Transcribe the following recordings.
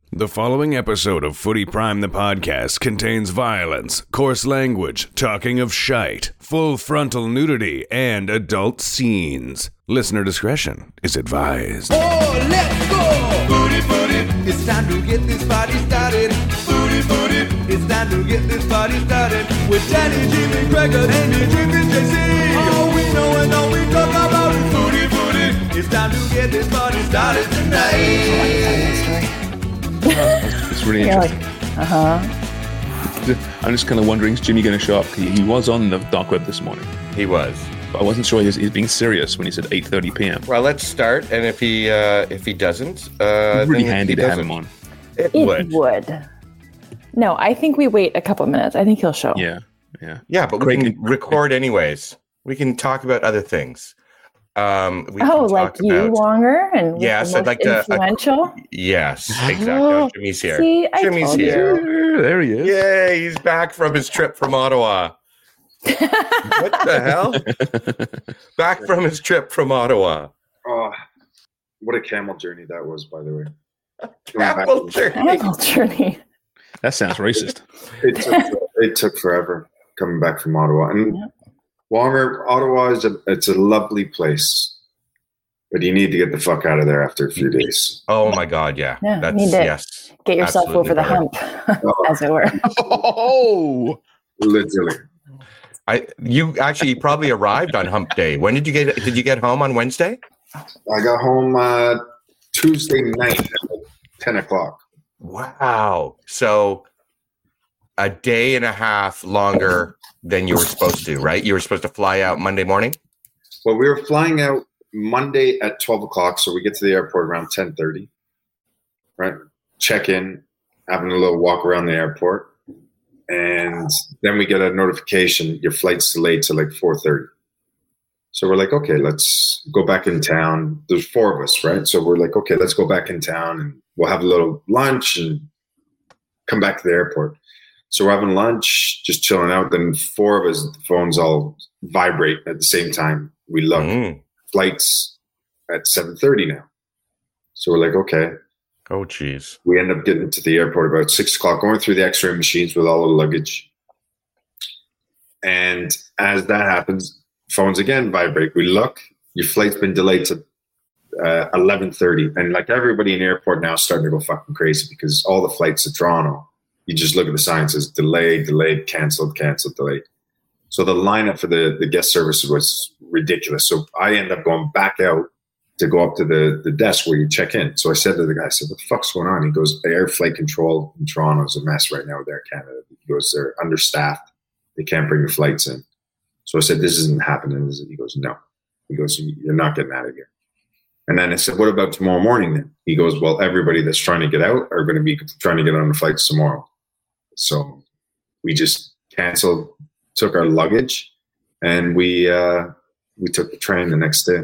The following episode of Footy Prime the podcast contains violence, coarse language, talking of shite, full frontal nudity, and adult scenes. Listener discretion is advised. Oh, let's go! Footy, footy, it's time to get this party started. Footy, footy, it's time to get this party started. With Danny, Jimmy, Gregor, and Jimmy, JC. All we know and all we talk about is footy, footy. It's time to get this party started tonight. It's really interesting. I'm just kind of wondering, is Jimmy going to show up? He was on the dark web this morning. He was. But I wasn't sure he's being serious when he said 8:30 p.m. Well, let's start, and if he doesn't, it's really handy to have him on. It would. No, I think we wait a couple of minutes. I think he'll show. Yeah. But we can record anyways. We can talk about other things. Like you, Wonger, and yes, I'd like to. Influential. Yes, exactly. Jimmy's here. See, Jimmy's here. There he is. Yay! He's back from his trip from Ottawa. What the hell? Back from his trip from Ottawa. Oh, what a camel journey that was, by the way. Camel journey. That sounds racist. It took forever coming back from Ottawa. And Wonger, Ottawa it's a lovely place, but you need to get the fuck out of there after a few days. Oh my God, yeah. That's yes. Get yourself over the hump, as it were. Oh, literally. You actually probably arrived on hump day. When did you get home on Wednesday? I got home Tuesday night at 10 o'clock. Wow. So a day and a half longer than you were supposed to, right? You were supposed to fly out Monday morning? Well, we were flying out Monday at 12 o'clock, so we get to the airport around 10:30, right? Check in, having a little walk around the airport. And then we get a notification, your flight's delayed to like 4:30. So we're like, okay, let's go back in town. There's four of us, right? So we're like, okay, let's go back in town and we'll have a little lunch and come back to the airport. So we're having lunch, just chilling out. Then four of us, the phones all vibrate at the same time. We look, flight's at 7:30 now. So we're like, okay. Oh, geez. We end up getting to the airport about 6 o'clock, going through the x-ray machines with all the luggage. And as that happens, phones again vibrate. We look, your flight's been delayed to 11:30. And like everybody in the airport now is starting to go fucking crazy because all the flights to Toronto, you just look at the sign, it says delayed, canceled, delayed. So the lineup for the guest service was ridiculous. So I end up going back out to go up to the desk where you check in. So I said to the guy, I said, what the fuck's going on? He goes, air flight control in Toronto is a mess right now with Air Canada. He goes, they're understaffed. They can't bring the flights in. So I said, this isn't happening. He goes, no. He goes, you're not getting out of here. And then I said, what about tomorrow morning then? He goes, well, everybody that's trying to get out are going to be trying to get on the flights tomorrow. So we just canceled, took our luggage, and we took the train the next day.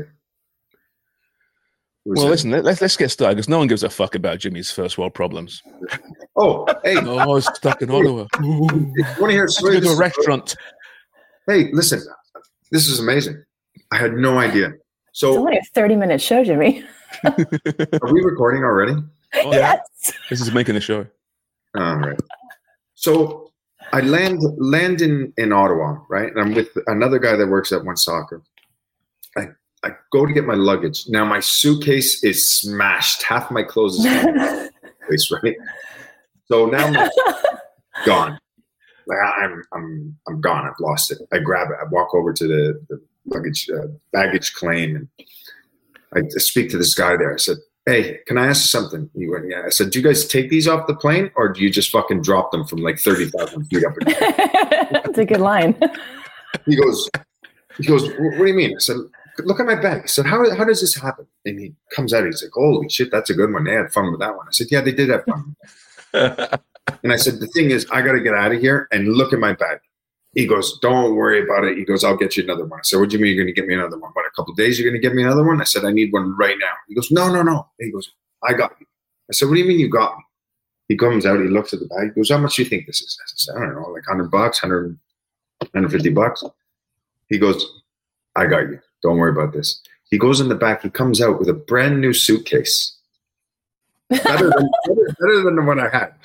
Well, listen, let's get started because no one gives a fuck about Jimmy's first world problems. Oh, hey. I was stuck in Ottawa. Want to hear a story? Let's go to a restaurant. Hey, listen, this is amazing. I had no idea. So it's only a 30-minute show, Jimmy. Are we recording already? Oh, yes. This is making the show. All right. So I land in Ottawa, right? And I'm with another guy that works at One Soccer. I go to get my luggage. Now my suitcase is smashed. Half my clothes is gone. Right? So now I'm gone. Like I'm gone. I've lost it. I grab it. I walk over to the luggage baggage claim, and I speak to this guy there. I said, "Hey, can I ask you something?" He went, "Yeah." I said, "Do you guys take these off the plane, or do you just fucking drop them from like 30,000 feet up?" That's a good line. He goes, "What do you mean?" I said, "Look at my bag." I said, how does this happen? And he comes out, he's like, "Holy shit, that's a good one. They had fun with that one." I said, "Yeah, they did have fun." And I said, "The thing is, I got to get out of here and look at my bag." He goes, "Don't worry about it." He goes, "I'll get you another one." I said, "What do you mean you're going to get me another one? What, a couple of days you're going to get me another one?" I said, "I need one right now." He goes, No. He goes, "I got you." I said, "What do you mean you got me?" He comes out, he looks at the bag, he goes, "How much do you think this is?" I said, "I don't know, like $100, $150. He goes, "I got you. Don't worry about this." He goes in the back, he comes out with a brand new suitcase better than the one I had.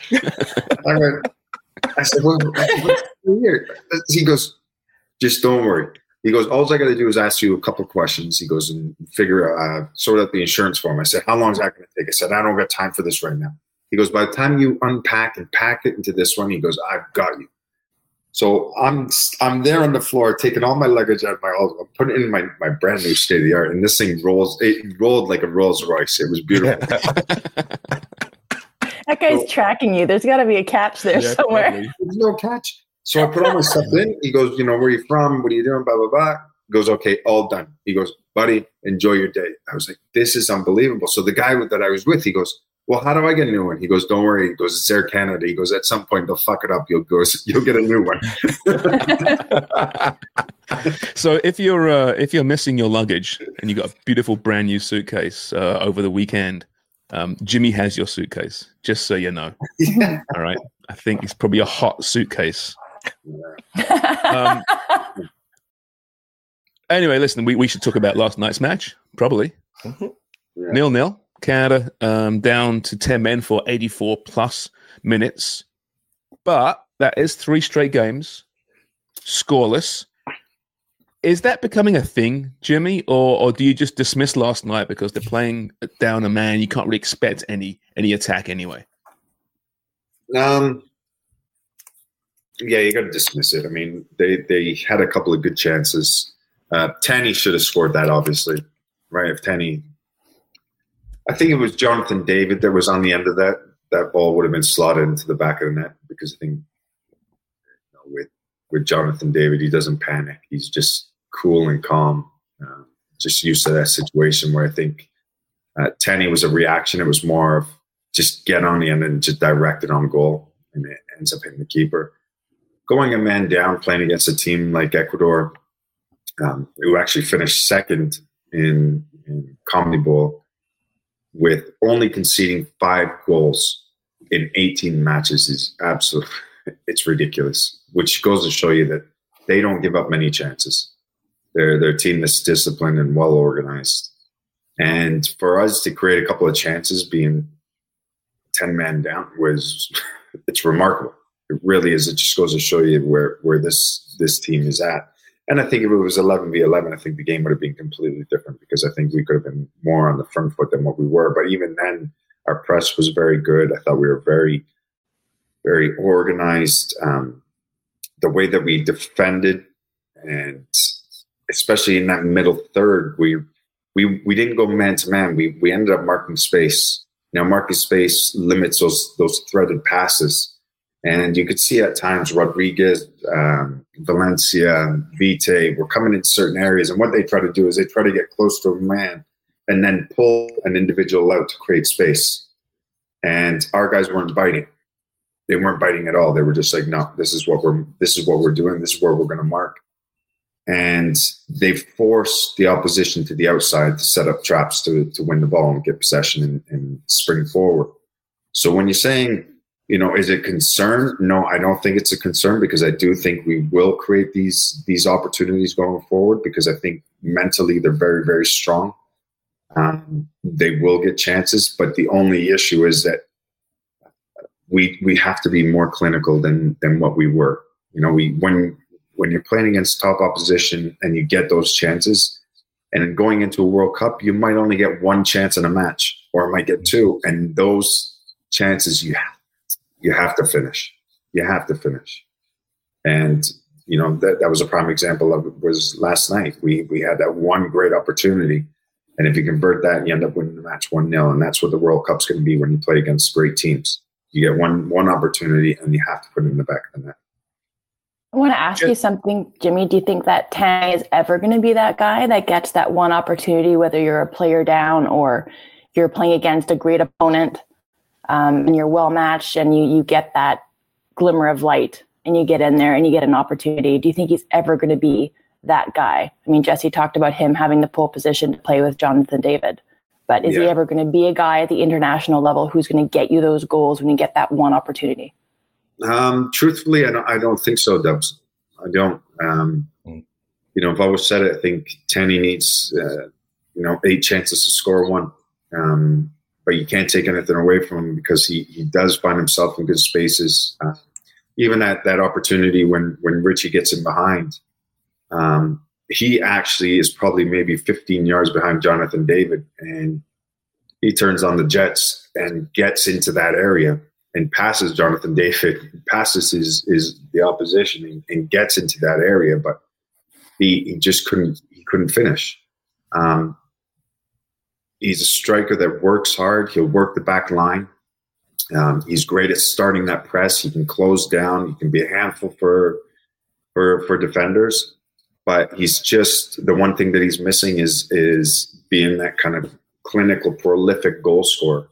I said, well, what's weird? He goes, just don't worry. He goes, all I got to do is ask you a couple of questions. He goes, and sort out the insurance form. I said, how long is that going to take? I said, I don't got time for this right now. He goes, by the time you unpack and pack it into this one, he goes, I've got you. So I'm there on the floor, taking all my luggage out of my house. I'm putting it in my brand new state of the art, and this thing rolled like a Rolls Royce. It was beautiful. That guy's tracking you. There's got to be a catch there somewhere. Probably. There's no catch. So I put all my stuff in. He goes, where are you from? What are you doing? Blah, blah, blah. He goes, okay, all done. He goes, buddy, enjoy your day. I was like, this is unbelievable. So the guy that I was with, he goes, well, how do I get a new one? He goes, don't worry. He goes, it's Air Canada. He goes, at some point they'll fuck it up. You'll get a new one. So if you're missing your luggage and you got a beautiful brand new suitcase over the weekend, Jimmy has your suitcase, just so you know. Yeah. All right. I think it's probably a hot suitcase. Anyway, listen, we should talk about last night's match, probably. Mm-hmm. Yeah. 0-0. Canada down to 10 men for 84 plus minutes. But that is 3 straight games, scoreless. Is that becoming a thing, Jimmy, or do you just dismiss last night because they're playing down a man? You can't really expect any attack anyway. Yeah, you got to dismiss it. I mean, they had a couple of good chances. Tanny should have scored that, obviously, right? If Tanny, I think it was Jonathan David that was on the end of that. That ball would have been slotted into the back of the net because I think with Jonathan David, he doesn't panic. He's just cool and calm, just used to that situation where I think Tanny was a reaction. It was more of just get on the end and just direct it on goal, and it ends up hitting the keeper. Going a man down, playing against a team like Ecuador, who actually finished second in CONMEBOL with only conceding 5 goals in 18 matches is absolute. It's ridiculous, which goes to show you that they don't give up many chances. They're a team that's disciplined and well organized. And for us to create a couple of chances being 10 men down it's remarkable. It really is. It just goes to show you where this team is at. And I think if it was 11v11, I think the game would have been completely different because I think we could have been more on the front foot than what we were. But even then, our press was very good. I thought we were very, very organized. The way that we defended, and especially in that middle third, we didn't go man to man. We ended up marking space. Now, marking space limits those threaded passes. And you could see at times Rodriguez, Valencia, Vite were coming into certain areas. And what they try to do is they try to get close to a man and then pull an individual out to create space. And our guys weren't biting. They weren't biting at all. They were just like, no, this is what we're doing. This is where we're going to mark. And they forced the opposition to the outside to set up traps to win the ball and get possession and spring forward. So when you're saying, is it a concern? No, I don't think it's a concern because I do think we will create these opportunities going forward because I think mentally they're very, very strong. They will get chances, but the only issue is that we have to be more clinical than what we were. When you're playing against top opposition and you get those chances, and going into a World Cup, you might only get 1 chance in a match, or it might get 2, and those chances you have to finish. You have to finish. And, that was a prime example of it was last night. We had that one great opportunity. And if you convert that, you end up winning the match 1-0. And that's what the World Cup's going to be when you play against great teams. You get one opportunity and you have to put it in the back of the net. I want to ask you something, Jimmy. Do you think that Tanny is ever going to be that guy that gets that one opportunity, whether you're a player down or you're playing against a great opponent? And you're well matched and you get that glimmer of light and you get in there and you get an opportunity. Do you think he's ever going to be that guy? I mean, Jesse talked about him having the pole position to play with Jonathan David, but is he ever going to be a guy at the international level who's going to get you those goals when you get that one opportunity? Truthfully, I don't think so, Dubs. I don't. I've always said it. I think Tanny needs, 8 chances to score 1. but you can't take anything away from him because he does find himself in good spaces. Even that opportunity when Richie gets in behind, he actually is probably maybe 15 yards behind Jonathan David, and he turns on the jets and gets into that area and passes Jonathan David, passes the opposition and gets into that area, but he just couldn't finish. He's a striker that works hard. He'll work the back line. He's great at starting that press. He can close down. He can be a handful for defenders. But he's just, the one thing that he's missing is being that kind of clinical, prolific goal scorer.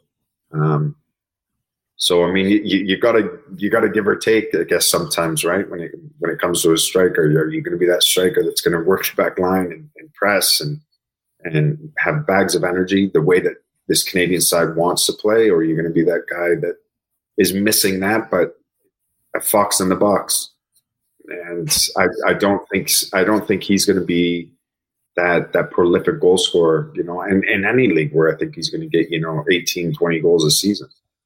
So I mean, you gotta give or take, I guess, sometimes, right? When it comes to a striker, are you going to be that striker that's going to work the back line and press and have bags of energy the way that this Canadian side wants to play, or are you going to be that guy that is missing that, but a fox in the box? And I don't think he's going to be that prolific goal scorer, in any league where I think he's going to get 18, 20 goals a season.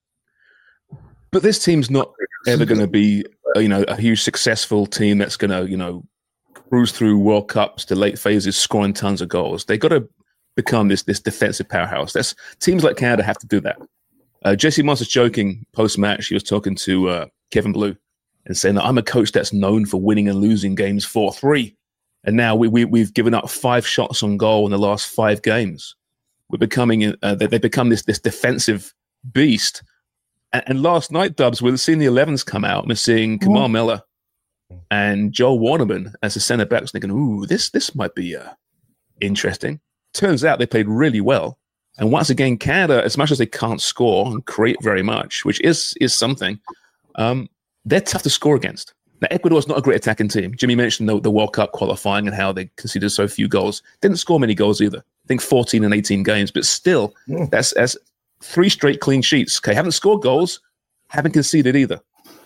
But this team's not ever going to be a huge successful team that's going to cruise through World Cups to late phases scoring tons of goals. They got to become this defensive powerhouse. Teams like Canada have to do that. Jesse Moss is joking post-match. He was talking to Kevin Blue and saying that I'm a coach that's known for winning and losing games 4-3. And now we've given up 5 shots on goal in the last 5 games. We're becoming they become this defensive beast. And last night, Dubs, we're seeing the 11s come out. We're seeing Kamal Miller and Joel Warnerman as the center backs, thinking, "Ooh, this might be interesting." Turns out they played really well. And once again, Canada, as much as they can't score and create very much, which is something, they're tough to score against. Now, Ecuador's not a great attacking team. Jimmy mentioned the World Cup qualifying and how they conceded so few goals. Didn't score many goals either. I think 14 and 18 games, but still, that's 3 straight clean sheets. Okay, haven't scored goals, haven't conceded either.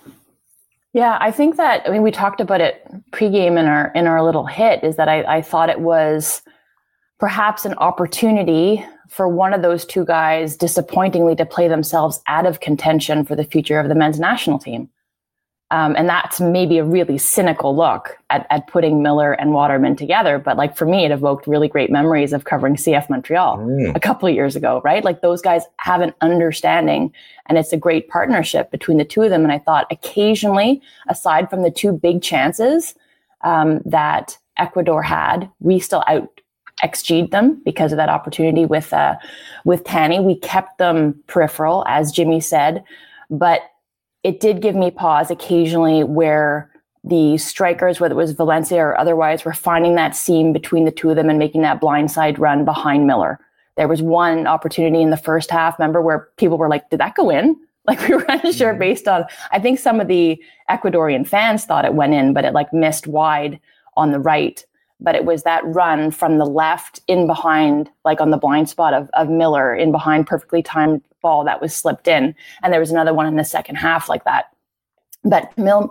Yeah, I think that, we talked about it pregame in our little hit, is that I thought it was perhaps an opportunity for one of those 2 guys disappointingly to play themselves out of contention for the future of the men's national team. And that's maybe a really cynical look at putting Miller and Waterman together. But for me, it evoked really great memories of covering CF Montreal a couple of years ago, right? Those guys have an understanding, and it's a great partnership between the 2 of them. And I thought occasionally, aside from the 2 big chances that Ecuador had, we still XG'd them because of that opportunity with Tanny. We kept them peripheral, as Jimmy said, but it did give me pause occasionally where the strikers, whether it was Valencia or otherwise, were finding that seam between the 2 of them and making that blindside run behind Miller. There was one opportunity in the first half, remember, where people were like, did that go in? We were unsure based on, I think some of the Ecuadorian fans thought it went in, but it missed wide on the right. But it was that run from the left in behind, on the blind spot of Miller, in behind, perfectly timed ball that was slipped in. And there was another one in the second half like that. But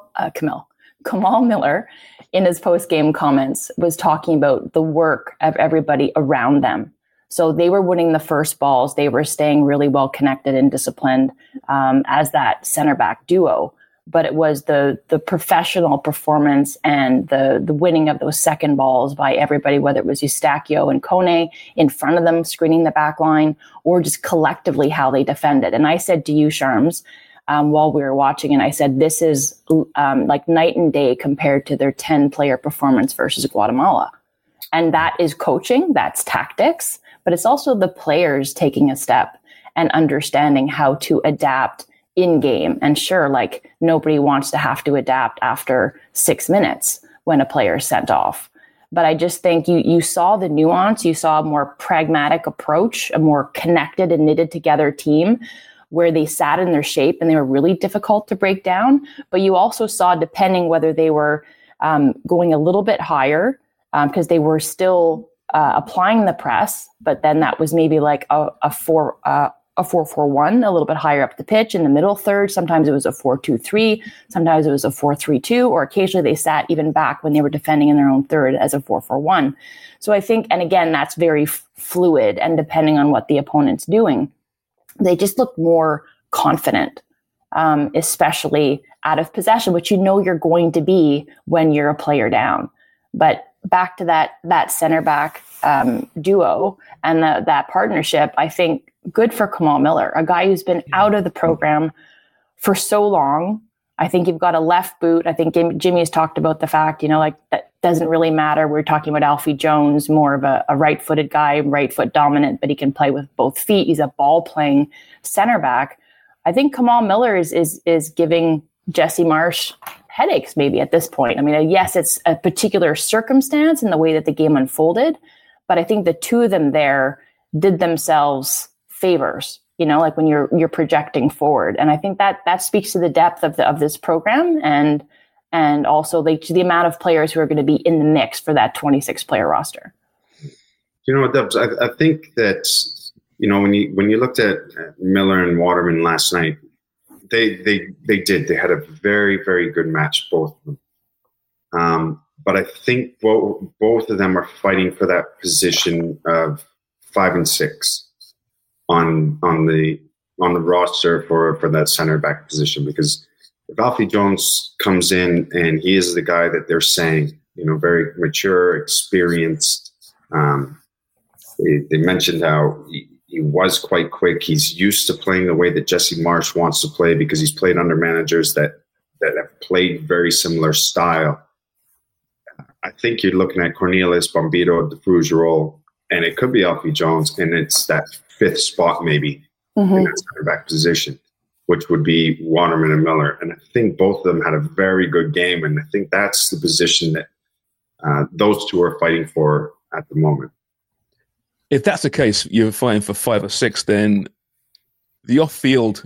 Kamal Miller, in his post-game comments, was talking about the work of everybody around them. So they were winning the first balls. They were staying really well connected and disciplined as that center back duo. But it was the professional performance and the winning of those second balls by everybody, whether it was Eustachio and Kone in front of them screening the back line, or just collectively how they defended. And I said to you, Sharms, while we were watching, and I said, this is night and day compared to their 10-player performance versus Guatemala. And that is coaching, that's tactics, but it's also the players taking a step and understanding how to adapt in game. And sure, nobody wants to have to adapt after 6 minutes when a player is sent off. But I just think you saw the nuance, you saw a more pragmatic approach, a more connected and knitted together team where they sat in their shape and they were really difficult to break down. But you also saw, depending whether they were going a little bit higher, because they were still applying the press, but then that was maybe a 4-4-1, a little bit higher up the pitch in the middle third. Sometimes it was a 4-2-3. Sometimes it was a 4-3-2, or occasionally they sat even back when they were defending in their own third as a 4-4-1. So I think, and again, that's very fluid and depending on what the opponent's doing. they just look more confident, especially out of possession, which you're going to be when you're a player down. But back to that center back duo and that partnership, I think good for Kamal Miller, a guy who's been out of the program for so long. I think you've got a left boot. I think Jimmy has talked about the fact, that doesn't really matter. We're talking about Alfie Jones, more of a right-footed guy, right foot dominant, but he can play with both feet. He's a ball-playing center back. I think Kamal Miller is giving Jesse Marsch headaches maybe at this point. I mean, yes, it's a particular circumstance in the way that the game unfolded, but I think the two of them there did themselves favors, like when you're projecting forward. And I think that speaks to the depth of this program and also the amount of players who are going to be in the mix for that 26-player roster. Dubs, I think that, when you looked at Miller and Waterman last night, they had a very, very good match, both of them. But I think both of them are fighting for that position of 5 and 6 on the roster for that center back position, because if Alfie Jones comes in and he is the guy that they're saying, very mature, experienced, they mentioned how he was quite quick. He's used to playing the way that Jesse Marsch wants to play because he's played under managers that have played very similar style. I think you're looking at Cornelius, Bombito, DeFrugerol, and it could be Alfie Jones, and it's that 5th spot maybe in that center back position, which would be Waterman and Miller. And I think both of them had a very good game, and I think that's the position that those two are fighting for at the moment. If that's the case, you're fighting for 5 or 6, then the off-field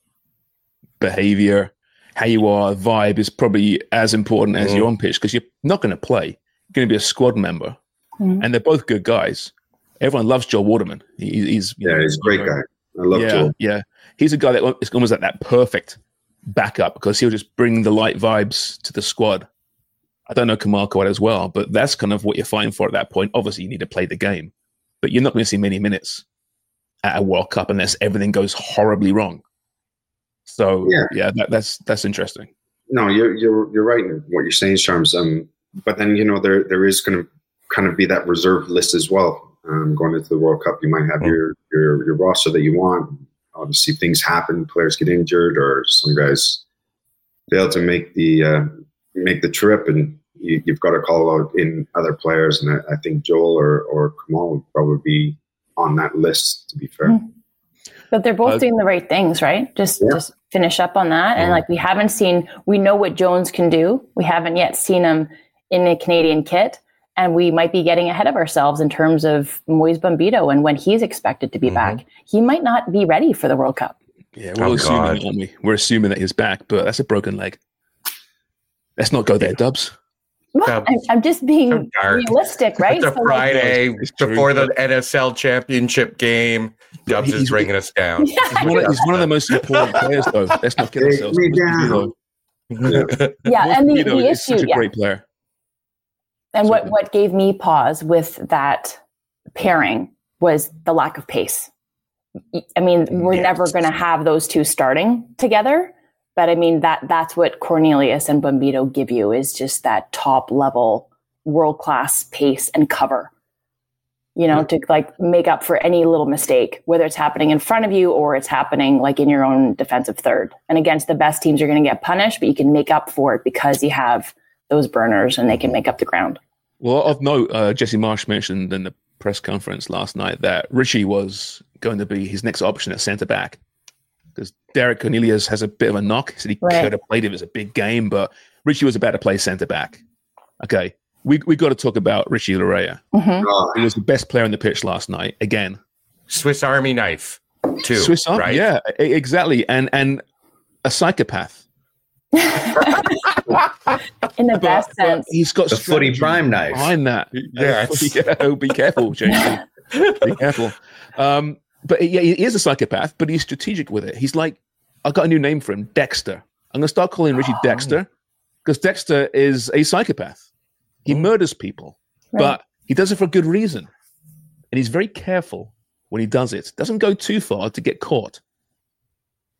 behavior, how you are, vibe is probably as important as your on-pitch, because you're not going to play. You're going to be a squad member. And they're both good guys. Everyone loves Joel Waterman. He's a great guy. I love Joel. Yeah, he's a guy that is almost like that perfect backup, because he'll just bring the light vibes to the squad. I don't know Kamal quite as well, but that's kind of what you're fighting for at that point. Obviously, you need to play the game, but you're not going to see many minutes at a World Cup unless everything goes horribly wrong. So that's interesting. No, you're right in what you're saying, Sharms. But then there is going to kind of be that reserve list as well. Going into the World Cup, you might have your roster that you want. Obviously, things happen, players get injured, or some guys fail to make the trip, and you've got to call out in other players. And I think Joel or Kamal would probably be on that list, to be fair. But they're both doing the right things, right? Just finish up on that. And we know what Jones can do. We haven't yet seen him in a Canadian kit. And we might be getting ahead of ourselves in terms of Moise Bombito and when he's expected to be back. He might not be ready for the World Cup. Yeah, we're assuming that he's back, but that's a broken leg. Let's not go there, Dubs. Well, I'm just being realistic, right? It's a Friday before the NSL championship game. Dubs is bringing us down. He's one of the most important players, though. Let's not kid ourselves. And the issue, such a great player. And what gave me pause with that pairing was the lack of pace. I mean, we're never going to have those two starting together. But I mean, that's what Cornelius and Bombito give you, is just that top level world-class pace and cover, to like make up for any little mistake, whether it's happening in front of you or it's happening like in your own defensive third. And against the best teams, you're going to get punished, but you can make up for it because you have those burners and they can make up the ground. Well, of note, Jesse Marsch mentioned in the press conference last night that Richie was going to be his next option at centre back, because Derek Cornelius has a bit of a knock. He said he could have played if it was a big game, but Richie was about to play centre back. Okay, we got to talk about Richie Laryea. He was the best player on the pitch last night. Again, Swiss Army knife, too. Swiss Army, right? Yeah, exactly, and a psychopath. In the best sense. He's got the footy prime knife behind that. Yes. Be careful, Jason. Be careful. But he is a psychopath, but he's strategic with it. He's like, I've got a new name for him, Dexter. I'm going to start calling Richie Dexter, because Dexter is a psychopath. He murders people, but he does it for a good reason. And he's very careful when he does it. Doesn't go too far to get caught.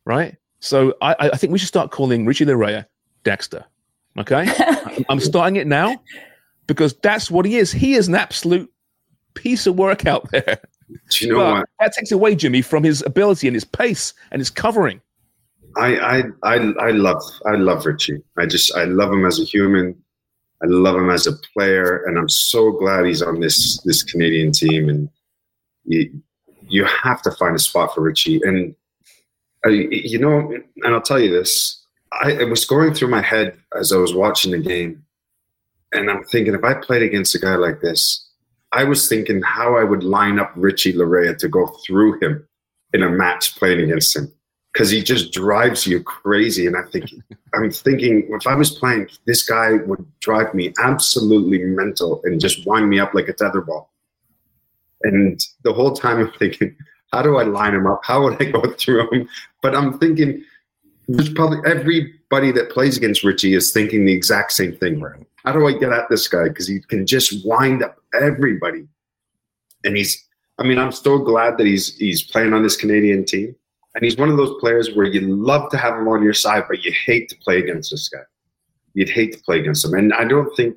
right? So I think we should start calling Richie Laryea Dexter. Okay, I'm starting it now because that's what he is. He is an absolute piece of work out there. Do you know what? That takes away, Jimmy, from his ability and his pace and his covering. I love Richie. I love him as a human. I love him as a player, and I'm so glad he's on this Canadian team. And you have to find a spot for Richie. And and I'll tell you this: it was going through my head as I was watching the game, and I'm thinking, if I played against a guy like this, I was thinking how I would line up Richie Laryea to go through him in a match playing against him, because he just drives you crazy. And I'm thinking, if I was playing, this guy would drive me absolutely mental and just wind me up like a tetherball. And the whole time I'm thinking, how do I line him up? How would I go through him? But I'm thinking, there's probably everybody that plays against Richie is thinking the exact same thing. Right? How do I get at this guy? Because he can just wind up everybody. And I'm so glad that he's playing on this Canadian team. And he's one of those players where you love to have him on your side, but you hate to play against this guy. You'd hate to play against him. And I don't think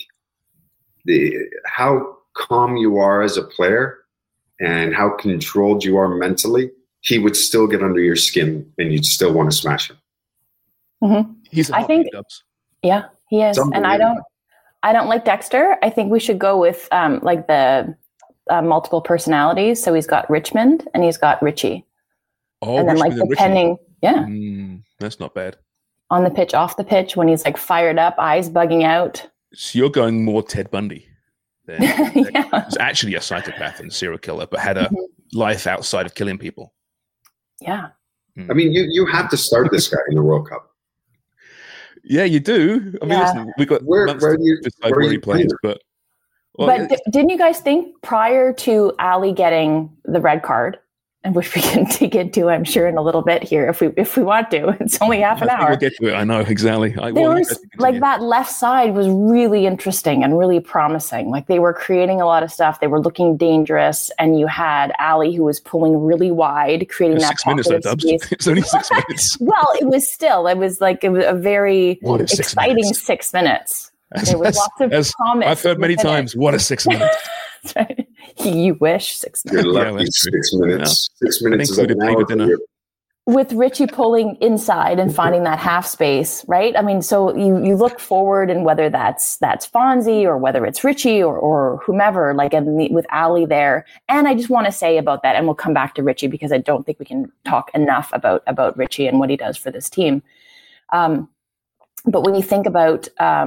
how calm you are as a player and how controlled you are mentally, he would still get under your skin and you'd still want to smash him. Mm-hmm. I think, yeah, he is. And I don't like Dexter. I think we should go with like the multiple personalities. So he's got Richmond and he's got Richie. Oh, and then like depending, yeah. That's not bad. On the pitch, off the pitch, when he's like fired up, eyes bugging out. So you're going more Ted Bundy. Yeah. He's actually a psychopath and serial killer, but had a life outside of killing people. Yeah. I mean, you have to start this guy in the World Cup. Yeah, you do. I mean, listen, we've got where he plays, but didn't you guys think prior to Ali getting the red card, and which we can dig into, I'm sure, in a little bit here if we want to. It's only half an hour. We'll get to it. I know exactly. That left side was really interesting and really promising. Like they were creating a lot of stuff. They were looking dangerous, and you had Ali who was pulling really wide, creating that 6 minutes. It's only 6 minutes. Well, it was a very exciting 6 minutes. There was lots of promise. I've heard many times. What a 6 minutes. Right. You wish 6 minutes. You're lucky 6 minutes. Yeah. 6 minutes is like an hour. With Richie pulling inside and finding that half space, right? I mean, so you look forward, and whether that's Fonzie or whether it's Richie or whomever, like with Ali there. And I just want to say about that, and we'll come back to Richie because I don't think we can talk enough about Richie and what he does for this team. But when you think about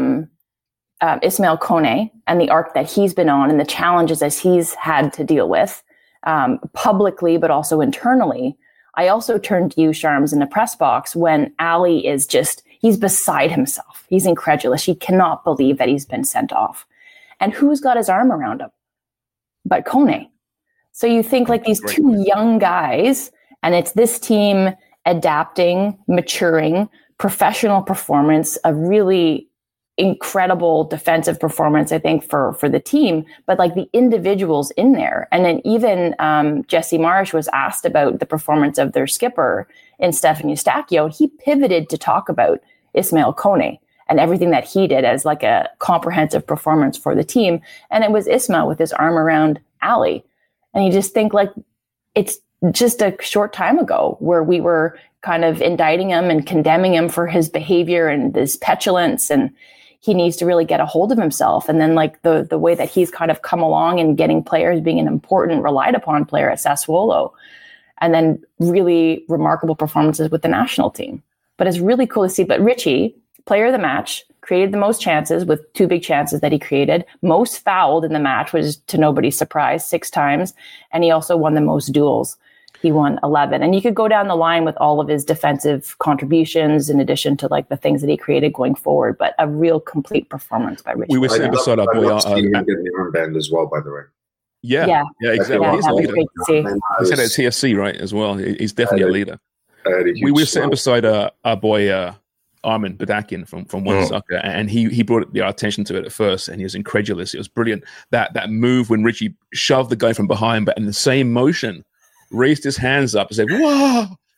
Ismail Kone and the arc that he's been on and the challenges as he's had to deal with publicly, but also internally. I also turned to you, Sharms, in the press box when Ali is he's beside himself. He's incredulous. He cannot believe that he's been sent off. And who's got his arm around him? But Kone. So you think like these two young guys, and it's this team adapting, maturing, professional performance, a really incredible defensive performance, I think, for the team, but like the individuals in there. And then even Jesse Marsh was asked about the performance of their skipper in Stefan Eustáquio. He pivoted to talk about Ismail Kone and everything that he did as like a comprehensive performance for the team. And it was Ismail with his arm around Ali. And you just think like it's just a short time ago where we were kind of indicting him and condemning him for his behavior and his petulance, and he needs to really get a hold of himself. And then like the way that he's kind of come along and getting players, being an important, relied upon player at Sassuolo, and then really remarkable performances with the national team. But it's really cool to see. But Richie, player of the match, created the most chances with 2 big chances that he created, most fouled in the match, which is to nobody's surprise, 6 times. And he also won the most duels. He won 11. And you could go down the line with all of his defensive contributions in addition to like the things that he created going forward, but a real complete performance by Richie. We were sitting beside our boy. Getting the armband as well, by the way. Yeah, exactly. Yeah, he's a leader. great to see. He said at TFC, right, as well. He's definitely a leader. We were sitting beside our boy Armin Badakian from One Soccer, and he brought our attention to it at first, and he was incredulous. It was brilliant. That move when Richie shoved the guy from behind, but in the same motion, raised his hands up and said, "Whoa!"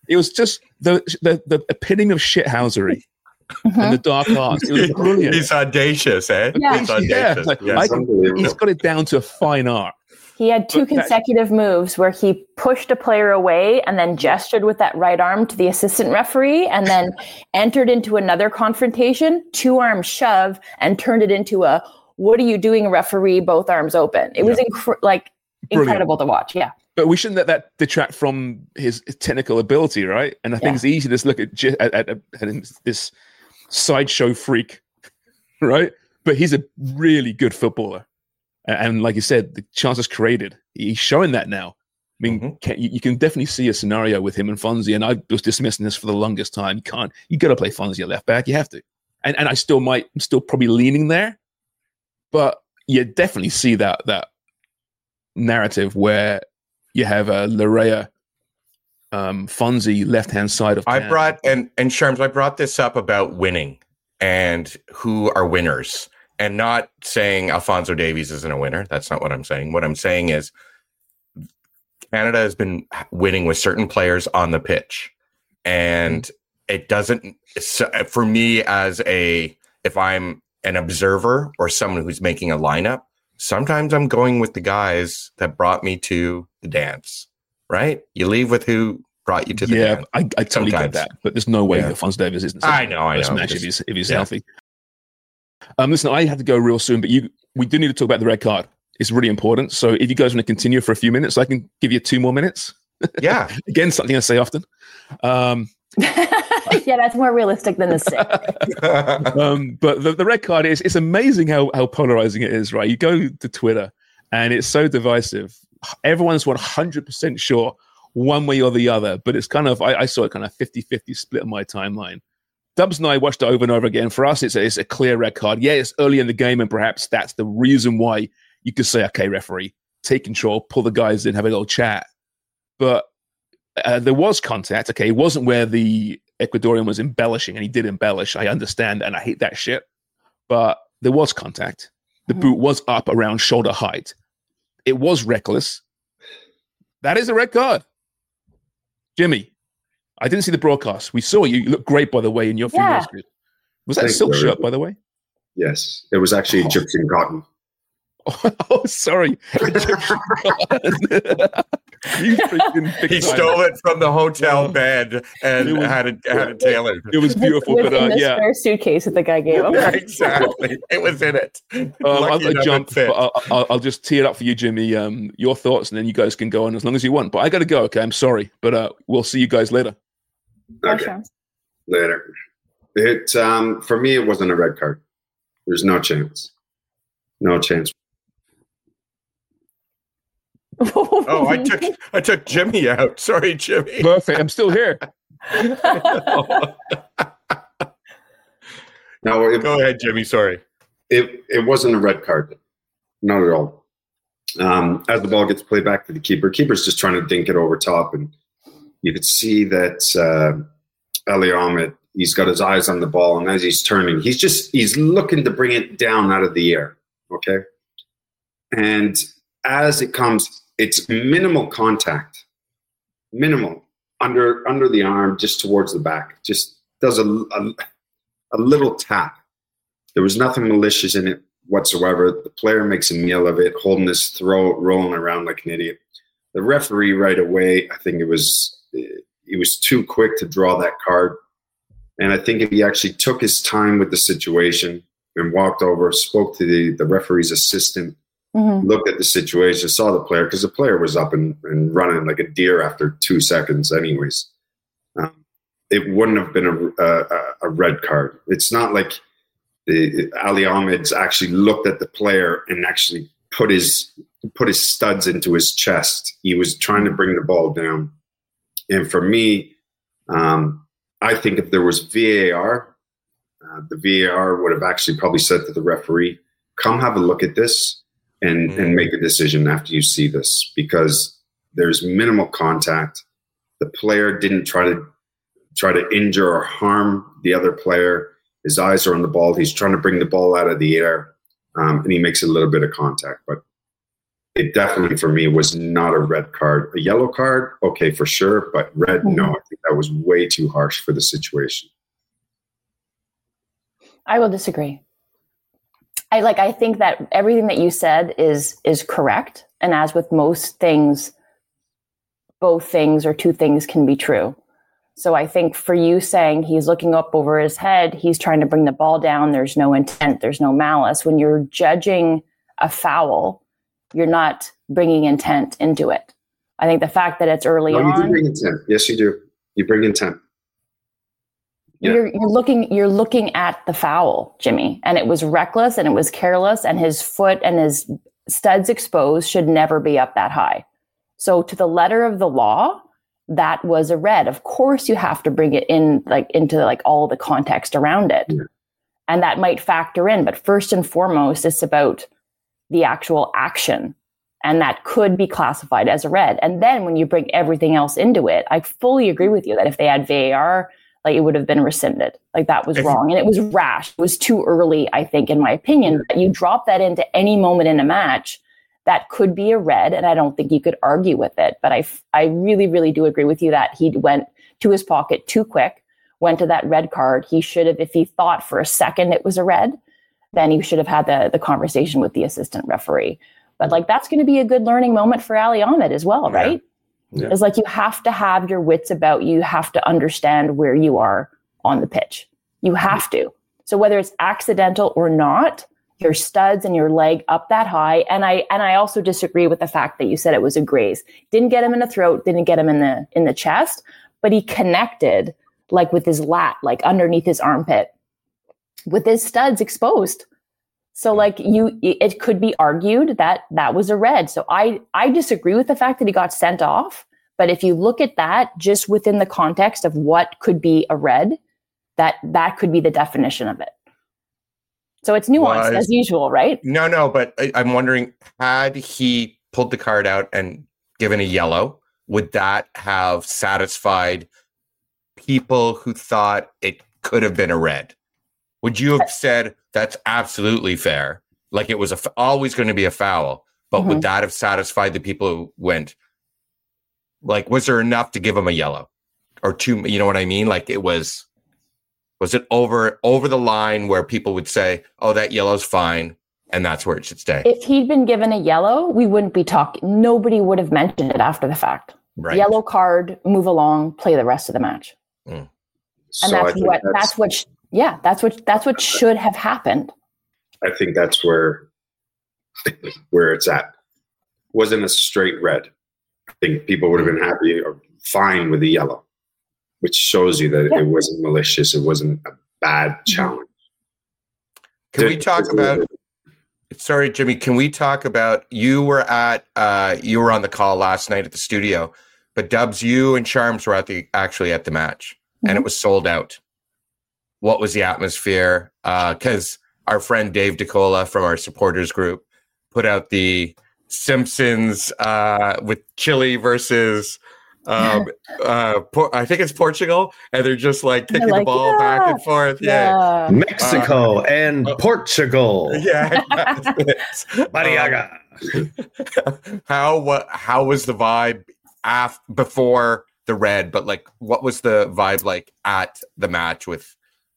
It was just the epitome of shithousery and the dark arts. It was brilliant. He's audacious, eh? Yeah. He's audacious. Like, Yeah. he's got it down to a fine art. He had two consecutive moves where he pushed a player away and then gestured with that right arm to the assistant referee and then entered into another confrontation, 2-arm shove, and turned it into a, what are you doing, referee, both arms open. It was incredible to watch. Yeah. But we shouldn't let that detract from his technical ability, right? And I think it's easy to just look at this sideshow freak, right? But he's a really good footballer. And like you said, the chances created, he's showing that now. I mean, you can definitely see a scenario with him and Fonzie, and I was dismissing this for the longest time. You got to play Fonzie at left back. You have to. And I'm still probably leaning there, but you definitely see that narrative where you have a Larea, Fonzie left-hand side of town. I brought this up about winning and who are winners. And not saying Alphonso Davies isn't a winner. That's not what I'm saying. What I'm saying is Canada has been winning with certain players on the pitch. And it doesn't, for me if I'm an observer or someone who's making a lineup, sometimes I'm going with the guys that brought me to the dance, right? You leave with who brought you to the dance. I totally get that. But there's no way Alphonso Davies isn't. I know. Match if he's healthy. Listen, I have to go real soon, but we do need to talk about the red card. It's really important. So if you guys want to continue for a few minutes, I can give you 2 more minutes. Yeah. Again, something I say often. Yeah, that's more realistic than the 6. But the red card it's amazing how polarizing it is, right? You go to Twitter and it's so divisive. Everyone's 100% sure one way or the other, but it's kind of, I saw it kind of 50-50 split on my timeline. Dubs and I watched it over and over again. For us, it's a clear red card. Yeah, it's early in the game, and perhaps that's the reason why you could say, okay, referee, take control, pull the guys in, have a little chat. But there was contact. Okay, it wasn't where the Ecuadorian was embellishing, and he did embellish. I understand, and I hate that shit. But there was contact. The boot was up around shoulder height. It was reckless. That is a red card. Jimmy, I didn't see the broadcast. We saw you. You look great, by the way, in your female script. Was that a silk shirt, by the way? Yes. It was actually Egyptian cotton. Oh, sorry. He stole it from the hotel bed and had it tailored. It was beautiful. But in the spare suitcase that the guy gave him. Yeah, exactly. It was in it. I'll just tee it up for you, Jimmy. Your thoughts, and then you guys can go on as long as you want. But I got to go, okay? I'm sorry. But we'll see you guys later. Okay. Later. For me, it wasn't a red card. There's no chance. No chance. Oh, I took Jimmy out. Sorry, Jimmy. Perfect. I'm still here. No, go ahead, Jimmy. Sorry. It wasn't a red card. Not at all. As the ball gets played back to the keeper's just trying to dink it over top, and you could see that Ali Ahmed, he's got his eyes on the ball, and as he's turning, he's looking to bring it down out of the air. Okay. And as it comes, it's minimal contact, minimal under the arm, just towards the back, just does a little tap. There was nothing malicious in it whatsoever. The player makes a meal of it, holding his throat, rolling around like an idiot. The referee right away, I think it was too quick to draw that card. And I think if he actually took his time with the situation and walked over, spoke to the referee's assistant, looked at the situation, saw the player, because the player was up and running like a deer after 2 seconds anyways. It wouldn't have been a red card. It's not like Ali Ahmed's actually looked at the player and actually put his studs into his chest. He was trying to bring the ball down. And for me, I think if there was VAR, the VAR would have actually probably said to the referee, come have a look at this and make a decision after you see this, because there's minimal contact. The player didn't try to injure or harm the other player. His eyes are on the ball. He's trying to bring the ball out of the air, and he makes a little bit of contact. But it definitely for me was not a red card. A yellow card, okay, for sure, but red, no. I think that was way too harsh for the situation. I will disagree. I think that everything that you said is correct. And as with most things, both things or two things can be true. So I think for you saying he's looking up over his head, he's trying to bring the ball down, there's no intent, there's no malice. When you're judging a foul, you're not bringing intent into it. I think the fact that it's early on. You do bring intent. Yes, you do. You bring intent. Yeah. You're looking at the foul, Jimmy, and it was reckless and it was careless, and his foot and his studs exposed should never be up that high. So to the letter of the law, that was a red. Of course, you have to bring it in into all the context around it, and that might factor in. But first and foremost, it's about the actual action, and that could be classified as a red. And then when you bring everything else into it, I fully agree with you that if they had VAR, it would have been rescinded. That was wrong. And it was rash. It was too early, I think, in my opinion. But you drop that into any moment in a match, that could be a red. And I don't think you could argue with it. But I really, really do agree with you that he went to his pocket too quick, went to that red card. He should have, if he thought for a second it was a red, then he should have had the conversation with the assistant referee. But that's going to be a good learning moment for Ali Ahmed as well, right? Yeah. It's you have to have your wits about you. You have to understand where you are on the pitch. You have to. So whether it's accidental or not, your studs and your leg up that high. And I also disagree with the fact that you said it was a graze. Didn't get him in the throat, didn't get him in the chest, but he connected with his lat, underneath his armpit, with his studs exposed. So it could be argued that was a red. So I disagree with the fact that he got sent off. But if you look at that just within the context of what could be a red, that could be the definition of it. So it's nuanced as usual, right? No, but I'm wondering, had he pulled the card out and given a yellow, would that have satisfied people who thought it could have been a red? Would you have said that's absolutely fair? It was always going to be a foul, but would that have satisfied the people who went, was there enough to give him a yellow or two? You know what I mean? Was it over the line where people would say, oh, that yellow's fine, and that's where it should stay? If he'd been given a yellow, we wouldn't be talking. Nobody would have mentioned it after the fact. Right. Yellow card, move along, play the rest of the match. And so that's what should have happened. I think that's where it's at. Wasn't a straight red. I think people would have been happy or fine with the yellow, which shows you that it wasn't malicious. It wasn't a bad challenge. Can we talk about? Sorry, Jimmy. Can we talk about? You were on the call last night at the studio, but Dubs, you and Charms were actually at the match, and it was sold out. What was the atmosphere? Because our friend Dave DeCola from our supporters group put out the Simpsons with Chile versus I think it's Portugal, and they're just kicking the ball back and forth. Yeah. Mexico and Portugal. Yeah. Bariaga. How was the vibe before the red? But what was the vibe at the match with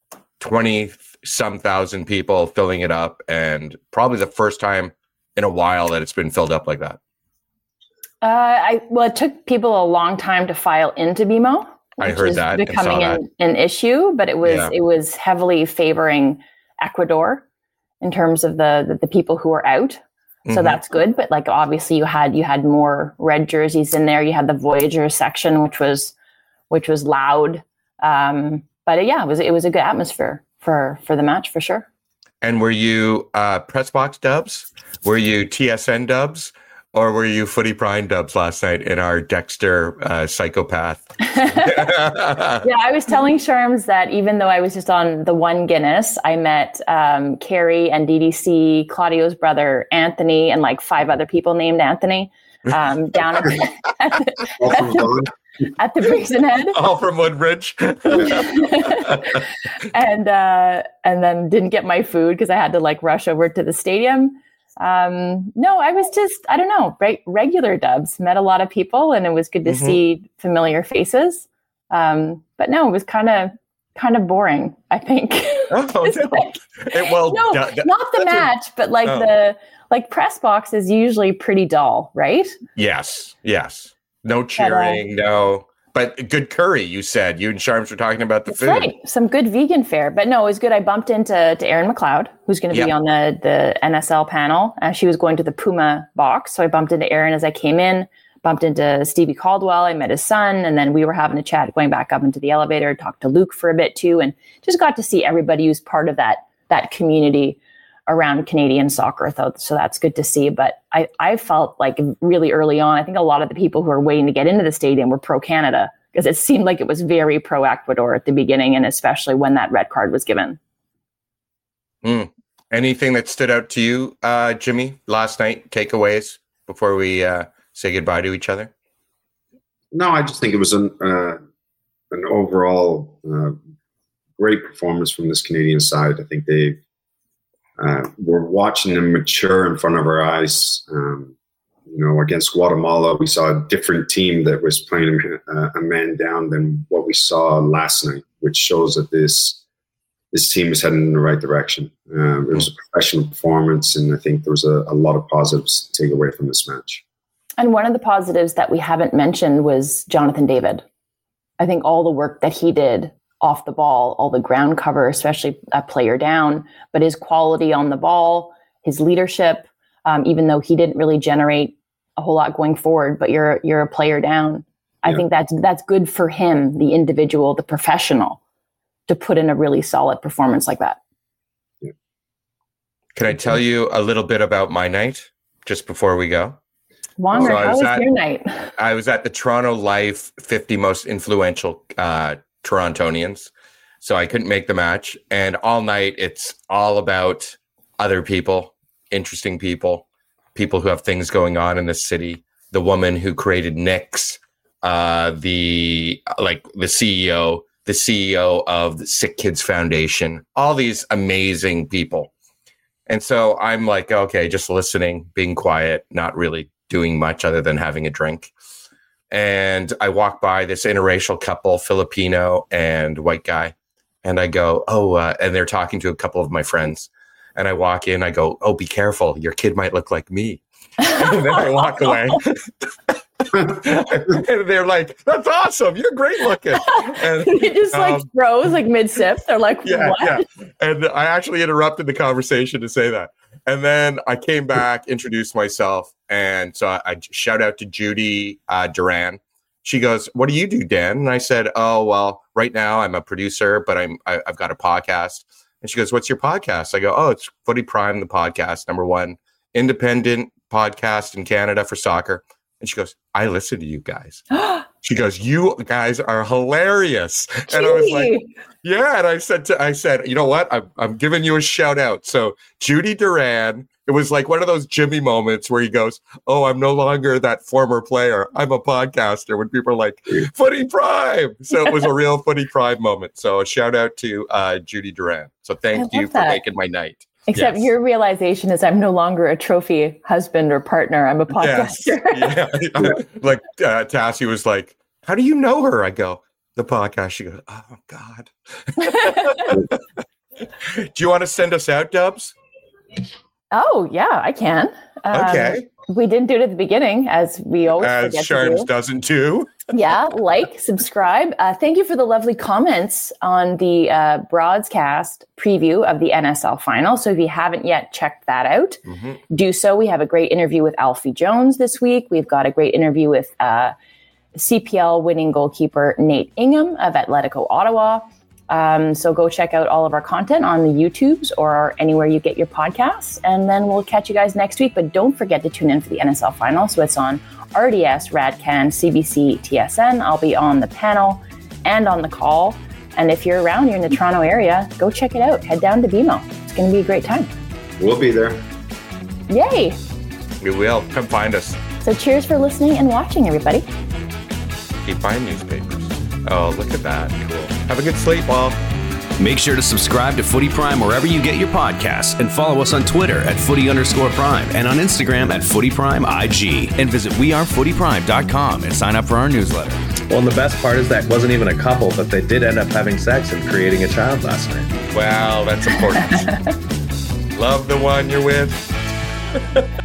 20-some thousand people filling it up, and probably the first time in a while that it's been filled up like that? It took people a long time to file into BMO. I heard that. Becoming an issue, but it was heavily favoring Ecuador in terms of the people who were out. So that's good. But obviously you had more red jerseys in there. You had the Voyager section, which was loud. But it was a good atmosphere for the match for sure. And were you press box Dubs? Were you TSN Dubs? Or were you Footy Prime Dubs last night in our Dexter psychopath? Yeah, I was telling Sharms that even though I was just on the one Guinness, I met Carrie and DDC, Claudio's brother, Anthony, and 5 other people named Anthony down at the Briggs and Head. All from Woodbridge. And then didn't get my food because I had to rush over to the stadium. No, I was just, I don't know, regular Dubs. Met a lot of people, and it was good to see familiar faces. But no, it was kind of boring, I think. Oh, no. Not the match, but like the press box is usually pretty dull, right? Yes. No cheering, no. But good curry, you said. You and Sharms were talking about the food. Right. Some good vegan fare. But no, it was good. I bumped into Erin McLeod, who's going to be on the NSL panel. She was going to the Puma box. So I bumped into Erin as I came in, bumped into Stevie Caldwell. I met his son. And then we were having a chat going back up into the elevator, talked to Luke for a bit too, and just got to see everybody who's part of that community around Canadian soccer. So that's good to see. But I felt like really early on, I think a lot of the people who were waiting to get into the stadium were pro-Canada, because it seemed like it was very pro-Ecuador at the beginning, and especially when that red card was given. Anything that stood out to you, Jimmy, last night, takeaways before we say goodbye to each other? No, I just think it was an overall great performance from this Canadian side. I think we're watching them mature in front of our eyes. Against Guatemala, we saw a different team that was playing a man down than what we saw last night, which shows that this team is heading in the right direction. It was a professional performance, and I think there was a lot of positives to take away from this match. And one of the positives that we haven't mentioned was Jonathan David. I think all the work that he did off the ball, all the ground cover, especially a player down, but his quality on the ball, his leadership, even though he didn't really generate a whole lot going forward, but you're a player down. I think that's good for him, the individual, the professional, to put in a really solid performance like that. Yeah. Can I tell you a little bit about my night just before we go? Wander, how was your night? I was at the Toronto Life 50 most influential Torontonians. So I couldn't make the match. And all night, it's all about other people, interesting people who have things going on in the city. The woman who created Nix, the CEO of the Sick Kids Foundation, all these amazing people. And so I'm like, okay, just listening, being quiet, not really doing much other than having a drink. And I walk by this interracial couple, Filipino and white guy. And I go, and they're talking to a couple of my friends. And I walk in, I go, oh, be careful. Your kid might look like me. And then I walk away. And they're like, that's awesome. You're great looking. And it just froze mid-sip. They're like, what? Yeah. And I actually interrupted the conversation to say that. And then I came back, introduced myself. And so I shout out to Judy Duran. She goes, what do you do, Dan? And I said, oh, well, right now I'm a producer, but I've got a podcast. And she goes, what's your podcast? I go, oh, it's Footy Prime, the podcast, #1 independent podcast in Canada for soccer. And she goes, I listen to you guys. She goes, you guys are hilarious. Gee. And I was like, yeah. And I said, you know what? I'm giving you a shout out. So Judy Duran, it was like one of those Jimmy moments where he goes, oh, I'm no longer that former player. I'm a podcaster, when people are like, Footy Prime. So it was a real Footy Prime moment. So a shout out to Judy Duran. So thank you for making my night. Except your realization is I'm no longer a trophy husband or partner. I'm a podcaster. Yes. Yeah. Like Tassie was like, how do you know her? I go, the podcast. She goes, oh, God. Do you want to send us out, Dubs? Oh, yeah, I can. Okay. We didn't do it at the beginning, as we always forget to do. Sharms doesn't too. Yeah, subscribe. Thank you for the lovely comments on the broadcast preview of the NSL final. So if you haven't yet checked that out, do so. We have a great interview with Alfie Jones this week. We've got a great interview with CPL winning goalkeeper Nate Ingham of Atletico Ottawa. So go check out all of our content on the YouTubes or anywhere you get your podcasts. And then we'll catch you guys next week. But don't forget to tune in for the NSL final. So it's on RDS, RadCan, CBC, TSN. I'll be on the panel and on the call. And if you're around, you're in the Toronto area, go check it out. Head down to BMO. It's going to be a great time. We'll be there. Yay. We will. Come find us. So cheers for listening and watching, everybody. Keep buying newspapers. Oh, look at that. Cool. Have a good sleep, all. Make sure to subscribe to Footy Prime wherever you get your podcasts and follow us on Twitter at @footy_prime and on Instagram at FootyPrimeIG. And visit wearefootyprime.com and sign up for our newsletter. Well, and the best part is that wasn't even a couple, but they did end up having sex and creating a child last night. Wow, that's important. Love the one you're with.